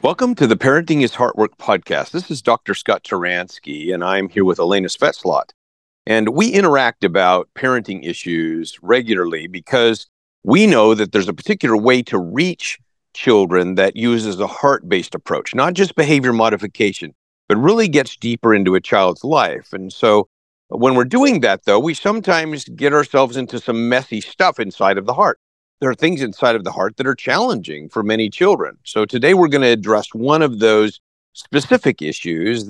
Welcome to the Parenting is Heart Work podcast. This is Dr. Scott Turansky, and I'm here with Elena Svetslot. And we interact about parenting issues regularly because we know that there's a particular way to reach children that uses a heart-based approach, not just behavior modification, but really gets deeper into a child's life. And so when we're doing that, though, we sometimes get ourselves into some messy stuff inside of the heart. There are things inside of the heart that are challenging for many children. So today we're going to address one of those specific issues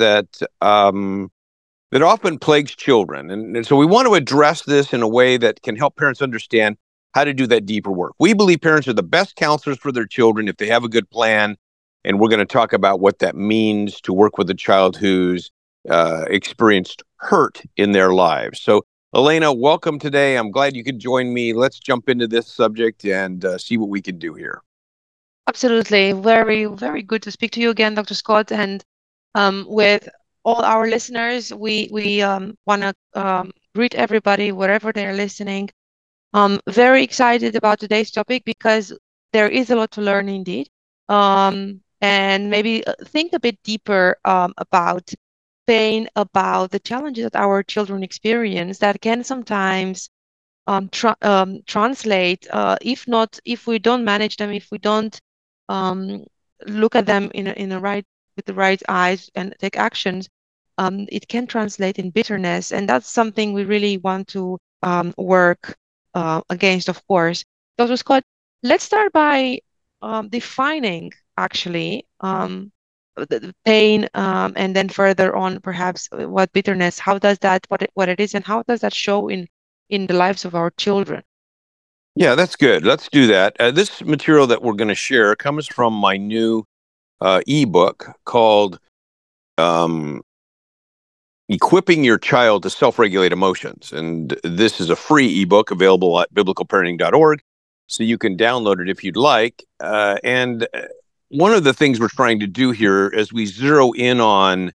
that often plagues children. And so we want to address this in a way that can help parents understand how to do that deeper work. We believe parents are the best counselors for their children if they have a good plan. And we're going to talk about what that means to work with a child who's experienced hurt in their lives. So Elena, welcome today. I'm glad you could join me. Let's jump into this subject and see what we can do here. Absolutely. Very, very good to speak to you again, Dr. Scott. And with all our listeners, we want to greet everybody wherever they're listening. Very excited about today's topic because there is a lot to learn indeed. And maybe think a bit deeper about pain, about the challenges that our children experience that can sometimes translate, if we don't manage them, if we don't um, look at them in a right with the right eyes and take actions, it can translate in bitterness, and that's something we really want to work against, of course. Dr. Scott, let's start by defining actually the pain, and then further on, perhaps what bitterness, how does that, what it is, and how does that show in the lives of our children? Yeah, that's good. Let's do that. This material that we're going to share comes from my new ebook called um, Equipping Your Child to Self-Regulate Emotions. And this is a free ebook available at biblicalparenting.org. So you can download it if you'd like. And one of the things we're trying to do here as we zero in on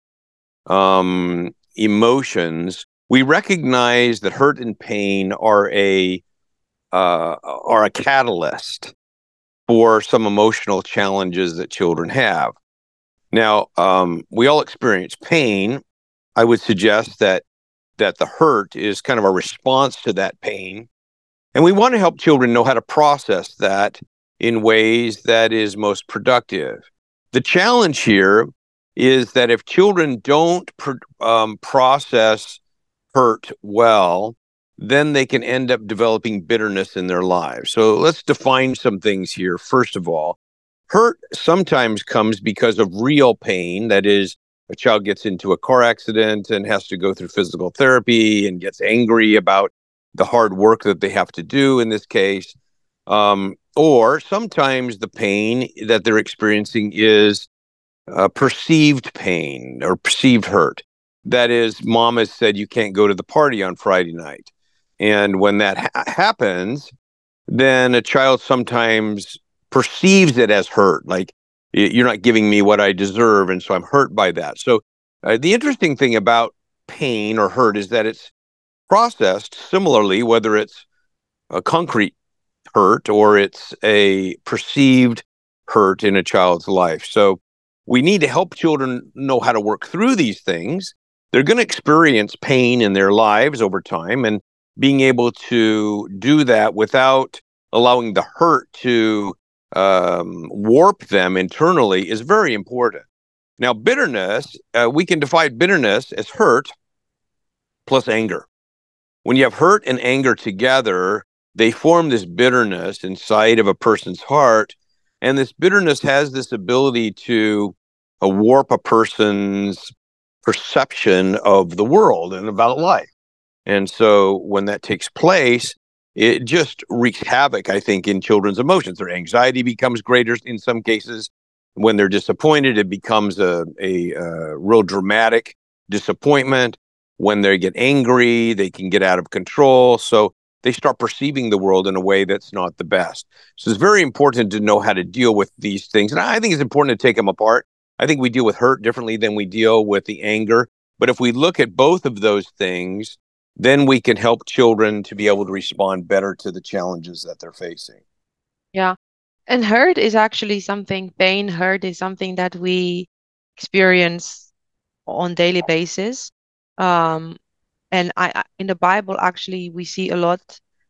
emotions, we recognize that hurt and pain are a catalyst for some emotional challenges that children have. Now, we all experience pain. I would suggest that the hurt is kind of a response to that pain, and we want to help children know how to process that in ways that is most productive. The challenge here is that if children don't process hurt well, then they can end up developing bitterness in their lives. So let's define some things here. First of all, hurt sometimes comes because of real pain. That is, a child gets into a car accident and has to go through physical therapy and gets angry about the hard work that they have to do in this case. Or sometimes the pain that they're experiencing is perceived pain or perceived hurt. That is, mom has said you can't go to the party on Friday night. And when that happens, then a child sometimes perceives it as hurt, like you're not giving me what I deserve, and so I'm hurt by that. So the interesting thing about pain or hurt is that it's processed similarly, whether it's a concrete hurt or it's a perceived hurt in a child's life. So we need to help children know how to work through these things. They're going to experience pain in their lives over time, and being able to do that without allowing the hurt to warp them internally is very important. Now, bitterness, we can define bitterness as hurt plus anger. When you have hurt and anger together, they form this bitterness inside of a person's heart. And this bitterness has this ability to warp a person's perception of the world and about life. And so when that takes place, it just wreaks havoc, I think, in children's emotions. Their anxiety becomes greater in some cases. When they're disappointed, it becomes a real dramatic disappointment. When they get angry, they can get out of control. So they start perceiving the world in a way that's not the best. So it's very important to know how to deal with these things. And I think it's important to take them apart. I think we deal with hurt differently than we deal with the anger. But if we look at both of those things, then we can help children to be able to respond better to the challenges that they're facing. Yeah. And hurt is actually something, pain, hurt is something that we experience on daily basis. Um, and in the Bible, actually, we see a lot,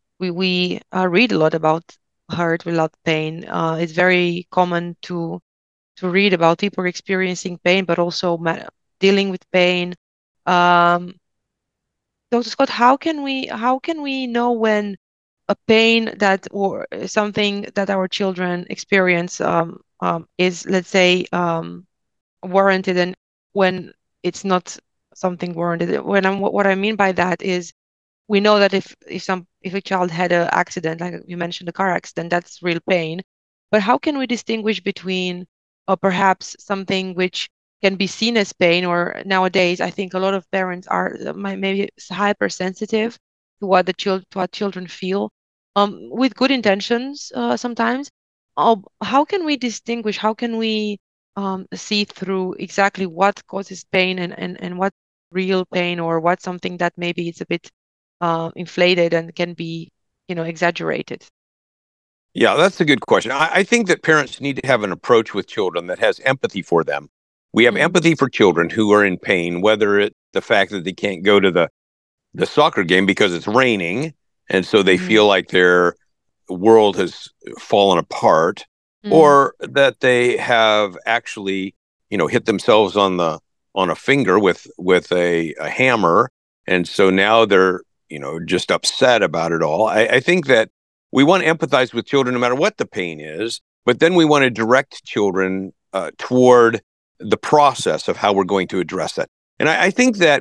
we read a lot about hurt, a lot pain. It's very common to read about people experiencing pain, but also dealing with pain. Um, Dr. Scott, how can we know when a pain that or something that our children experience is, let's say, warranted, and when it's not something warranted? What I mean by that is, we know that if a child had an accident, like you mentioned, a car accident, that's real pain. But how can we distinguish between, or perhaps something which can be seen as pain, or nowadays I think a lot of parents are maybe hypersensitive to what children feel, with good intentions sometimes. How can we distinguish? How can we see through exactly what causes pain, and what real pain, or what something that maybe it's a bit inflated and can be, exaggerated? Yeah, that's a good question. I think that parents need to have an approach with children that has empathy for them. We have Mm, empathy for children who are in pain, whether it's the fact that they can't go to the soccer game because it's raining, and so they mm-hmm, feel like their world has fallen apart, mm, or that they have actually, hit themselves on a finger with a hammer, and so now they're just upset about it all. I think that we want to empathize with children no matter what the pain is, but then we want to direct children toward the process of how we're going to address that. And I think that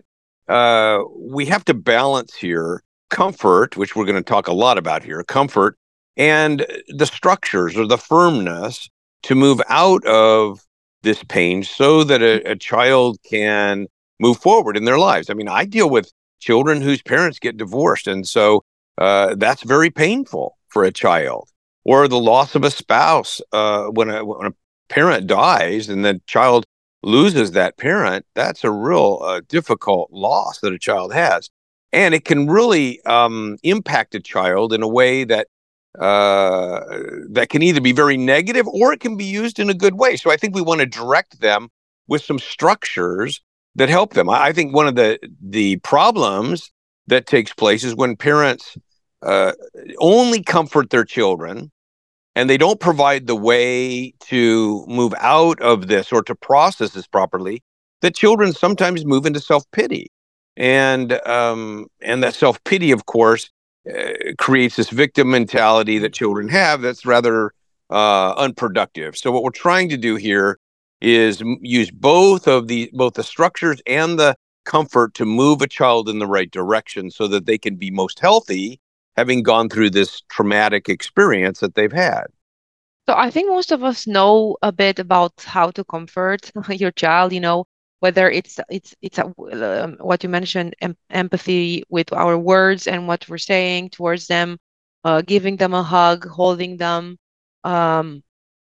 we have to balance here comfort, which we're going to talk a lot about here, comfort, and the structures or the firmness to move out of this pain so that a child can move forward in their lives. I mean, I deal with children whose parents get divorced, and so that's very painful for a child. Or the loss of a spouse, when a parent dies and the child loses that parent, that's a real difficult loss that a child has. And it can really impact a child in a way uh, that can either be very negative or it can be used in a good way. So I think we want to direct them with some structures that help them. I think one of the problems that takes place is when parents uh, only comfort their children and they don't provide the way to move out of this or to process this properly, that children sometimes move into self-pity. And that self-pity, of course, creates this victim mentality that children have that's rather unproductive. So what we're trying to do here is use both the structures and the comfort to move a child in the right direction so that they can be most healthy, having gone through this traumatic experience that they've had. So I think most of us know a bit about how to comfort your child, whether what you mentioned, empathy with our words and what we're saying towards them, giving them a hug, holding them. Um,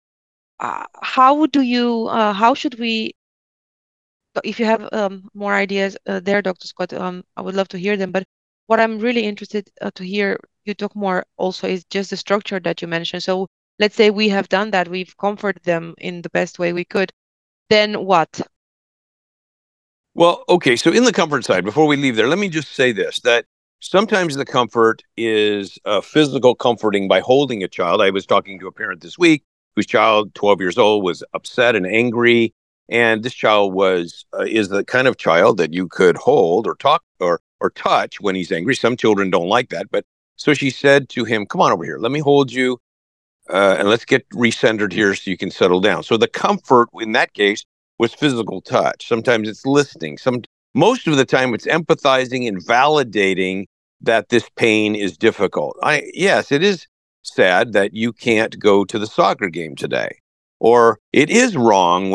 how should we, if you have more ideas there, Dr. Scott, I would love to hear them. But what I'm really interested to hear you talk more also is just the structure that you mentioned. So let's say we have done that, we've comforted them in the best way we could. Then what? Well, okay. So in the comfort side, before we leave there, let me just say this, that sometimes the comfort is physical comforting by holding a child. I was talking to a parent this week whose child, 12 years old, was upset and angry. And this child is the kind of child that you could hold or talk or touch when he's angry. Some children don't like that. But so she said to him, "Come on over here. Let me hold you and let's get recentered here so you can settle down." So the comfort in that case was physical touch. Sometimes it's listening. Most of the time it's empathizing and validating that this pain is difficult. Yes, it is sad that you can't go to the soccer game today, or it is wrong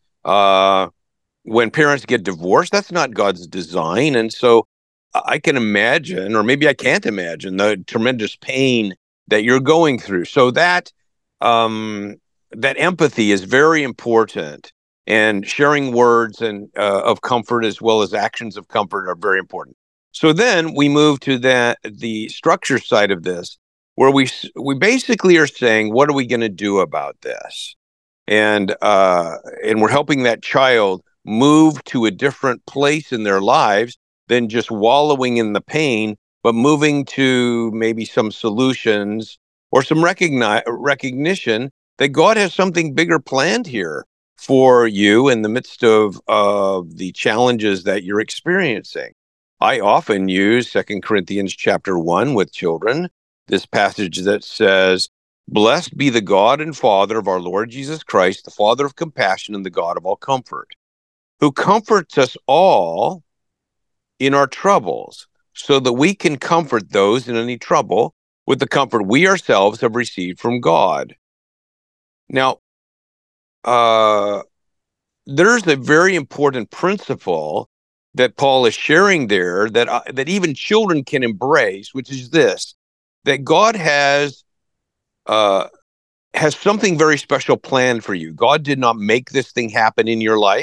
when parents get divorced. That's not God's design, and so I can imagine, or maybe I can't imagine, the tremendous pain that you're going through. So um, that empathy is very important, and sharing words and of comfort as well as actions of comfort are very important. So then we move to the structure side of this, where we basically are saying, what are we going to do about this? And we're helping that child move to a different place in their lives than just wallowing in the pain, but moving to maybe some solutions or some recognition that God has something bigger planned here for you in the midst of the challenges that you're experiencing. I often use 2 Corinthians chapter 1 with children, this passage that says, "Blessed be the God and Father of our Lord Jesus Christ, the Father of compassion and the God of all comfort, who comforts us all in our troubles, so that we can comfort those in any trouble with the comfort we ourselves have received from God." Now, there's a very important principle that Paul is sharing there that even children can embrace, which is this: that God has something very special planned for you. God did not make this thing happen in your life.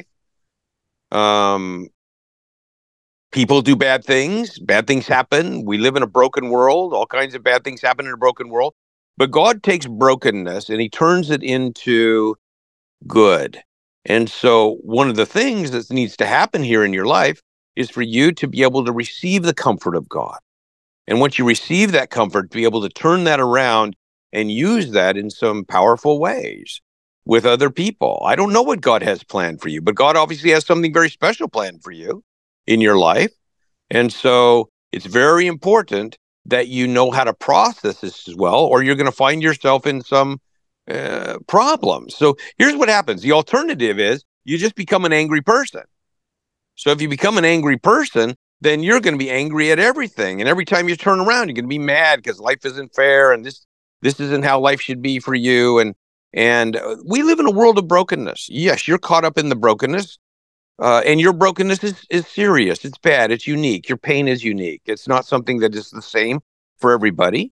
People do bad things. Bad things happen. We live in a broken world. All kinds of bad things happen in a broken world. But God takes brokenness and he turns it into good. And so one of the things that needs to happen here in your life is for you to be able to receive the comfort of God. And once you receive that comfort, be able to turn that around and use that in some powerful ways with other people. I don't know what God has planned for you, but God obviously has something very special planned for you in your life. And so it's very important that you know how to process this as well, or you're going to find yourself in some problems. So here's what happens. The alternative is you just become an angry person. So if you become an angry person, then you're going to be angry at everything. And every time you turn around, you're going to be mad because life isn't fair and this isn't how life should be for you. And we live in a world of brokenness. Yes, you're caught up in the brokenness. And your brokenness is serious. It's bad. It's unique. Your pain is unique. It's not something that is the same for everybody.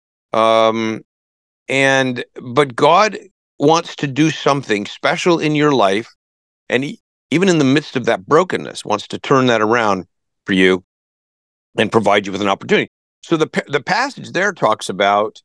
But God wants to do something special in your life, and even in the midst of that brokenness, wants to turn that around for you and provide you with an opportunity. So the passage there talks about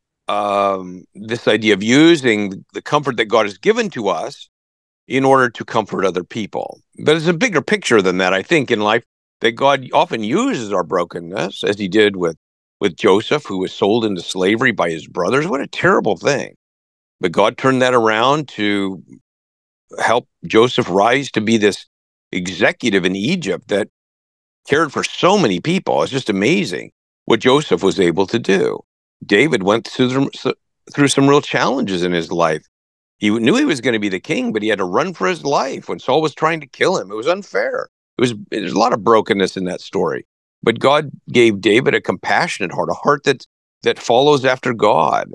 this idea of using the comfort that God has given to us in order to comfort other people. But it's a bigger picture than that, I think, in life, that God often uses our brokenness, as he did with Joseph, who was sold into slavery by his brothers. What a terrible thing. But God turned that around to help Joseph rise to be this executive in Egypt that cared for so many people. It's just amazing what Joseph was able to do. David went through some real challenges in his life. He knew he was going to be the king, but he had to run for his life when Saul was trying to kill him. It was unfair. There's a lot of brokenness in that story. But God gave David a compassionate heart, a heart that follows after God.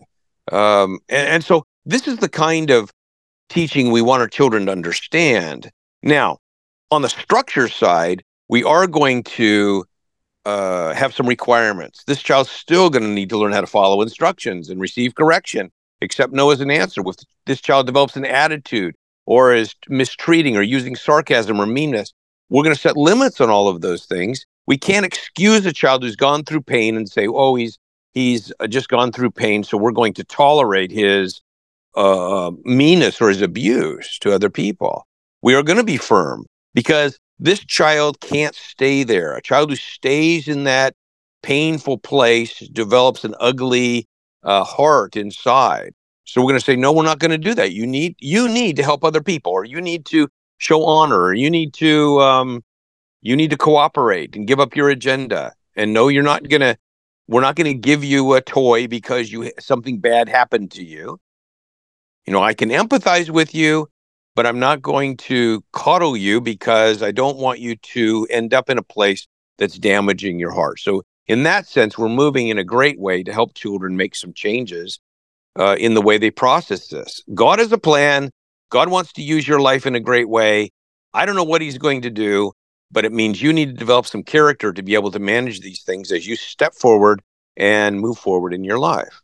And so this is the kind of teaching we want our children to understand. Now, on the structure side, we are going to have some requirements. This child's still going to need to learn how to follow instructions and receive correction, accept no as an answer. If this child develops an attitude or is mistreating or using sarcasm or meanness, we're going to set limits on all of those things. We can't excuse a child who's gone through pain and say, oh, he's just gone through pain, so we're going to tolerate his meanness or his abuse to other people. We are going to be firm because this child can't stay there. A child who stays in that painful place develops an ugly heart inside. So we're going to say, no, we're not going to do that. You need to help other people, or you need to show honor, or you need to cooperate and give up your agenda. And no, we're not going to give you a toy because something bad happened to you. You know, I can empathize with you, but I'm not going to coddle you because I don't want you to end up in a place that's damaging your heart. So in that sense, we're moving in a great way to help children make some changes in the way they process this. God has a plan. God wants to use your life in a great way. I don't know what he's going to do, but it means you need to develop some character to be able to manage these things as you step forward and move forward in your life.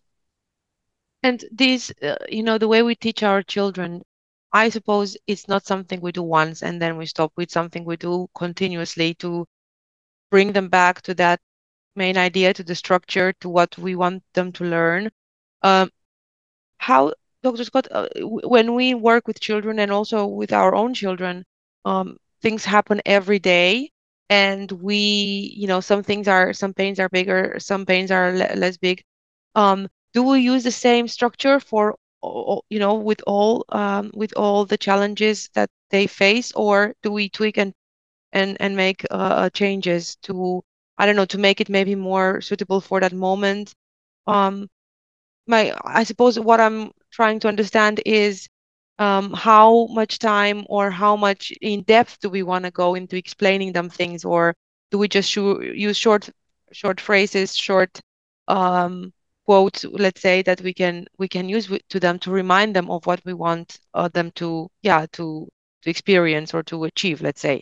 And this, the way we teach our children, I suppose it's not something we do once and then we stop. It's something we do continuously to bring them back to that main idea, to the structure, to what we want them to learn. Um, how, Dr. Scott, when we work with children and also with our own children, things happen every day, and some pains are bigger, some pains are less big. Do we use the same structure for with all the challenges that they face, or do we tweak and make changes to, I don't know, to make it maybe more suitable for that moment? Um, I suppose what I'm trying to understand is how much time or how much in depth do we want to go into explaining them things, or do we just use short phrases, short um, quotes, let's say, that we can use to them to remind them of what we want them to, yeah, to experience or to achieve, let's say.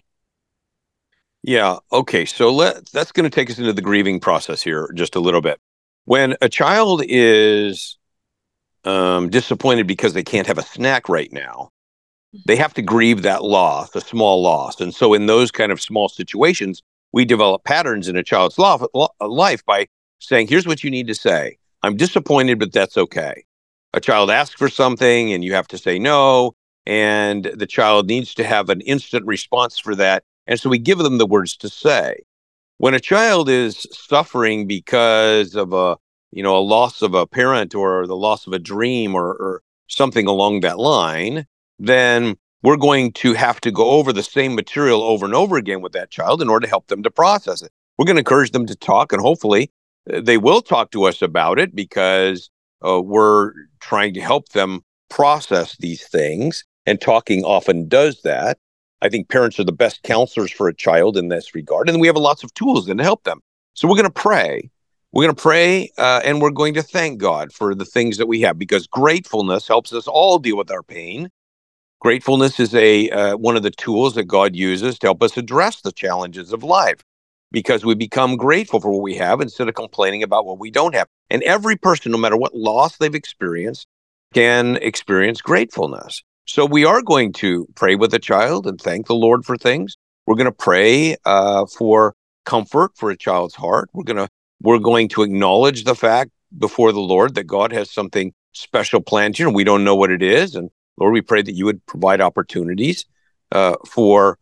Yeah. Okay. So that's going to take us into the grieving process here just a little bit. When a child is disappointed because they can't have a snack right now, they have to grieve that loss, a small loss. And so, in those kind of small situations, we develop patterns in a child's life by saying, here's what you need to say. I'm disappointed, but that's okay. A child asks for something and you have to say no. And the child needs to have an instant response for that. And so we give them the words to say. When a child is suffering because of a loss of a parent or the loss of a dream or something along that line, then we're going to have to go over the same material over and over again with that child in order to help them to process it. We're going to encourage them to talk, and hopefully they will talk to us about it, because we're trying to help them process these things, and talking often does that. I think parents are the best counselors for a child in this regard, and we have lots of tools then to help them. So we're going to pray. We're going to pray, and we're going to thank God for the things that we have, because gratefulness helps us all deal with our pain. Gratefulness is one of the tools that God uses to help us address the challenges of life, because we become grateful for what we have instead of complaining about what we don't have. And every person, no matter what loss they've experienced, can experience gratefulness. So we are going to pray with a child and thank the Lord for things. We're going to pray for comfort for a child's heart. We're going to acknowledge the fact before the Lord that God has something special planned here, and we don't know what it is. And Lord, we pray that you would provide opportunities for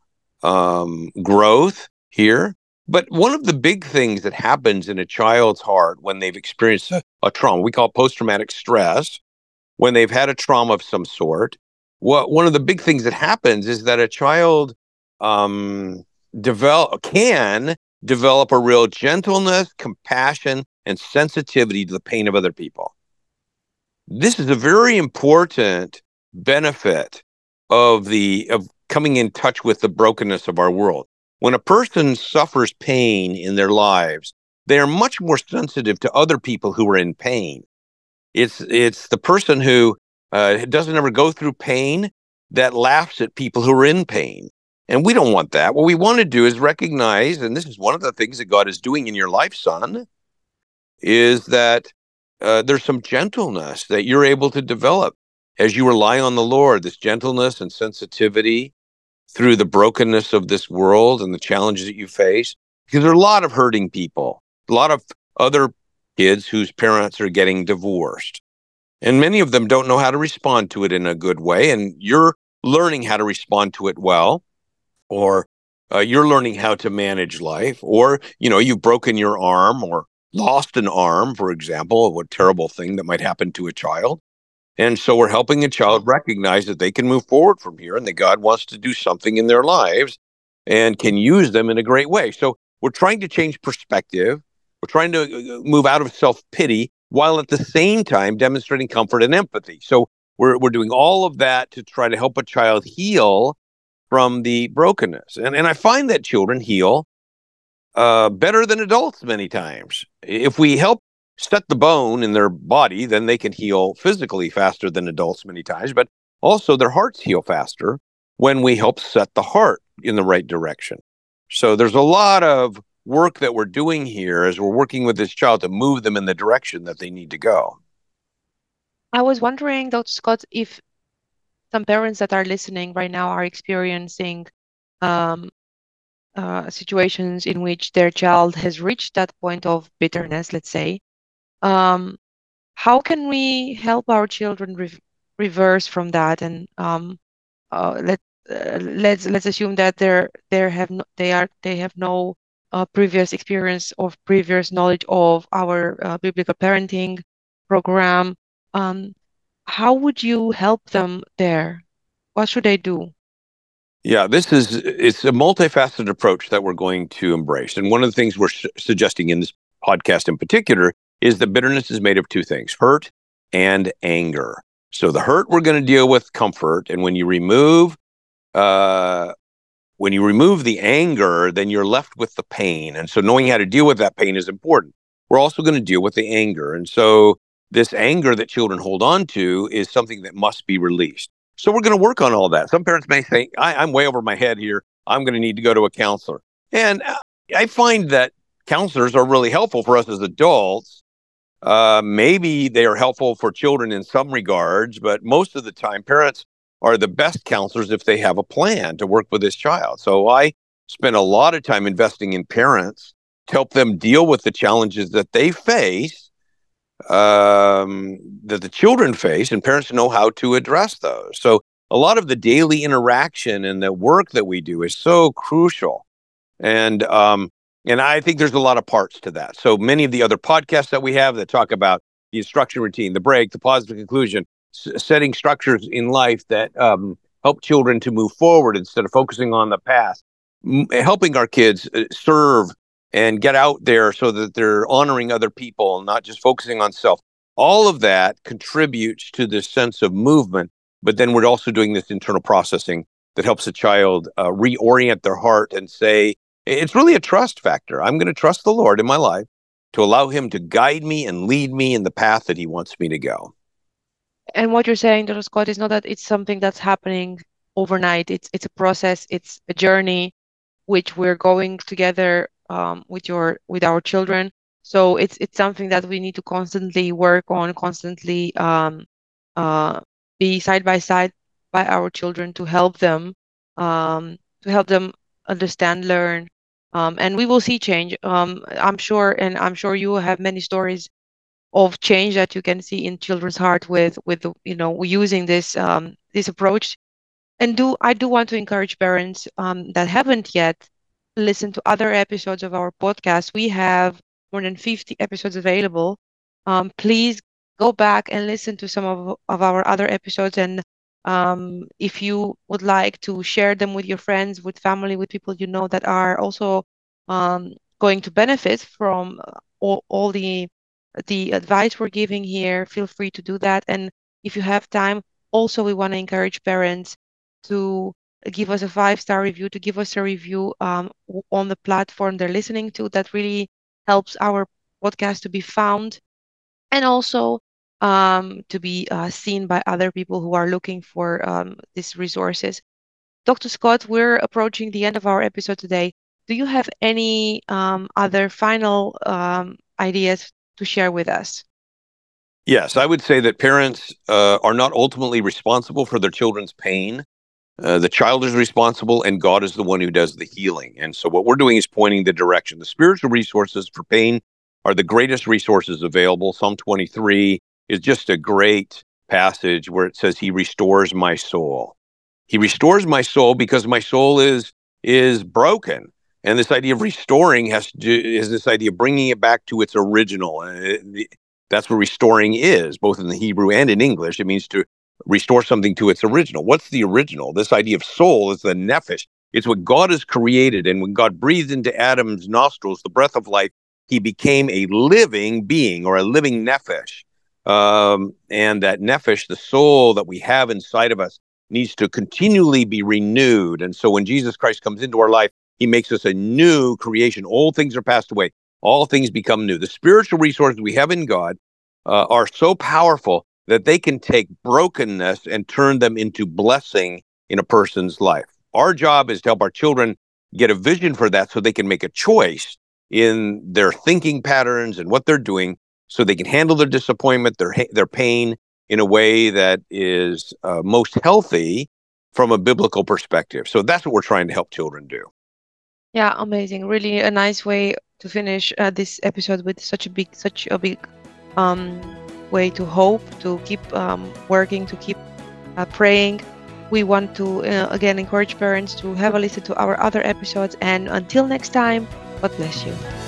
growth here. But one of the big things that happens in a child's heart when they've experienced a trauma, we call it post-traumatic stress, when they've had a trauma of some sort, one of the big things that happens is that a child um, can develop a real gentleness, compassion, and sensitivity to the pain of other people. This is a very important benefit of coming in touch with the brokenness of our world. When a person suffers pain in their lives, they are much more sensitive to other people who are in pain. It's the person who doesn't ever go through pain that laughs at people who are in pain. And we don't want that. What we want to do is recognize, and this is one of the things that God is doing in your life, son, is that there's some gentleness that you're able to develop as you rely on the Lord, this gentleness and sensitivity through the brokenness of this world and the challenges that you face. Because there are a lot of hurting people, a lot of other kids whose parents are getting divorced. And many of them don't know how to respond to it in a good way. And you're learning how to respond to it well, or you're learning how to manage life, or, you've broken your arm or lost an arm, for example, what terrible thing that might happen to a child. And so we're helping a child recognize that they can move forward from here and that God wants to do something in their lives and can use them in a great way. So we're trying to change perspective. We're trying to move out of self-pity while at the same time demonstrating comfort and empathy. So we're doing all of that to try to help a child heal from the brokenness. And I find that children heal better than adults many times. If we help set the bone in their body, then they can heal physically faster than adults many times, but also their hearts heal faster when we help set the heart in the right direction. So there's a lot of work that we're doing here as we're working with this child to move them in the direction that they need to go. I was wondering, Dr. Scott, if some parents that are listening right now are experiencing um, situations in which their child has reached that point of bitterness, let's say, um, how can we help our children reverse from that? And let let's assume that they have no previous experience or previous knowledge of our biblical parenting program. Um, how would you help them there? What should they do? Yeah, it's a multifaceted approach that we're going to embrace. And one of the things we're suggesting in this podcast in particular is that bitterness is made of two things, hurt and anger. So the hurt we're going to deal with comfort. And uh, when you remove the anger, then you're left with the pain. And so knowing how to deal with that pain is important. We're also going to deal with the anger. And so this anger that children hold on to is something that must be released. So we're going to work on all that. Some parents may think, I'm way over my head here. I'm going to need to go to a counselor. And I find that counselors are really helpful for us as adults. Maybe they are helpful for children in some regards, but most of the time, parents are the best counselors if they have a plan to work with this child. So I spend a lot of time investing in parents to help them deal with the challenges that they face, that the children face, and parents know how to address those. So a lot of the daily interaction and the work that we do is so crucial. And and I think there's a lot of parts to that. So many of the other podcasts that we have that talk about the instruction routine, the break, the positive conclusion, setting structures in life that help children to move forward instead of focusing on the past, helping our kids serve and get out there so that they're honoring other people and not just focusing on self. All of that contributes to this sense of movement. But then we're also doing this internal processing that helps a child reorient their heart and say, it's really a trust factor. I'm going to trust the Lord in my life to allow him to guide me and lead me in the path that he wants me to go. And what you're saying, Dr. Scott, is not that it's something that's happening overnight. It's a process. It's a journey which we're going together with our children. So it's something that we need to constantly work on, constantly uh, be side by side by our children to help them understand, learn, and we will see change. I'm sure you have many stories of change that you can see in children's heart with using this approach. And do I do want to encourage parents that haven't yet listened to other episodes of our podcast. We have more than 50 episodes available. Please go back and listen to some of our other episodes. And if you would like to share them with your friends, with family, with people you know that are also going to benefit from all the advice we're giving here, feel free to do that. And if you have time, also we want to encourage parents to give us a 5-star review, to give us a review on the platform they're listening to. That really helps our podcast to be found and also to be seen by other people who are looking for these resources. Dr. Scott, we're approaching the end of our episode today. Do you have any other final ideas to share with us? Yes, I would say that parents are not ultimately responsible for their children's pain. The child is responsible, and God is the one who does the healing. And so, what we're doing is pointing the direction. The spiritual resources for pain are the greatest resources available. Psalm 23 is just a great passage where it says, "He restores my soul." He restores my soul because my soul is broken. And this idea of restoring is this idea of bringing it back to its original. That's what restoring is, both in the Hebrew and in English. It means to restore something to its original. What's the original? This idea of soul is the nephesh. It's what God has created. And when God breathed into Adam's nostrils the breath of life, he became a living being or a living nephesh. And that nephesh, the soul that we have inside of us, needs to continually be renewed. And so when Jesus Christ comes into our life, he makes us a new creation. Old things are passed away. All things become new. The spiritual resources we have in God are so powerful that they can take brokenness and turn them into blessing in a person's life. Our job is to help our children get a vision for that so they can make a choice in their thinking patterns and what they're doing so they can handle their disappointment, their pain in a way that is most healthy from a biblical perspective. So that's what we're trying to help children do. Yeah, amazing. Really a nice way to finish this episode with such a big um, way to hope, to keep working, to keep praying. We want to again encourage parents to have a listen to our other episodes. And until next time, God bless you.